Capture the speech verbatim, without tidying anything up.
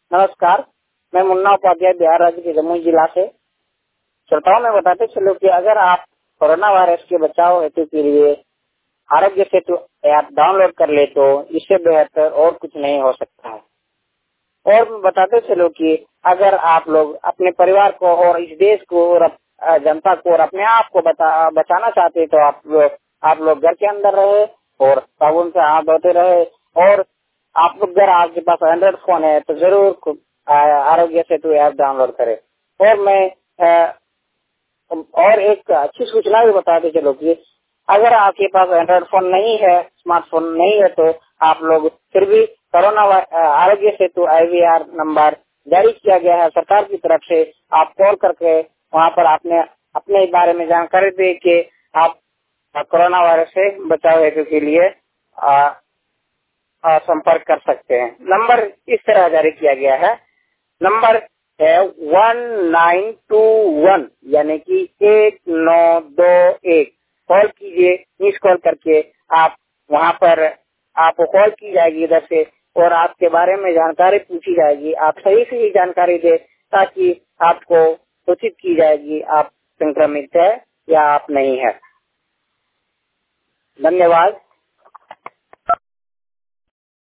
नमस्कार, मैं मुन्ना उपाध्याय बिहार राज्य के जमुई जिला से। श्रोताओं में बताते चलो कि अगर आप कोरोना वायरस के बचाव हेतु के लिए आरोग्य सेतु ऐप डाउनलोड कर ले तो इससे बेहतर और कुछ नहीं हो सकता है। और बताते चलो कि अगर आप लोग अपने परिवार को और इस देश को और जनता को और अपने आप को बता, बचाना चाहते तो आप लोग आप लोग घर के अंदर रहे और साबुन से हाथ धोते रहे। और आप लोग अगर आपके पास एंड्रॉइड फोन है तो जरूर आरोग्य सेतु ऐप डाउनलोड करें। और मैं आ, और एक अच्छी सूचना भी बताते चलो कि अगर आपके पास एंड्रॉइड फोन नहीं है, स्मार्टफोन नहीं है, तो आप लोग फिर भी corona Aarogya Setu I V R number जारी किया गया है सरकार की तरफ से। आप कॉल करके वहाँ पर आपने अपने बारे में जानकारी दे के आप कोरोना वायरस से बचाव हेतु के लिए आ, आ, संपर्क कर सकते हैं। नंबर इस तरह जारी किया गया है, नंबर है वन नाइन टू वन यानी कि एक नौ दो एक। कॉल कीजिए, मिस कॉल करके आप वहाँ पर आपको कॉल की जाएगी इधर से और आपके बारे में जानकारी पूछी जाएगी। आप सही से ही जानकारी दे ताकि आपको सूचित की जाएगी आप संक्रमित है या आप नहीं है। धन्यवाद।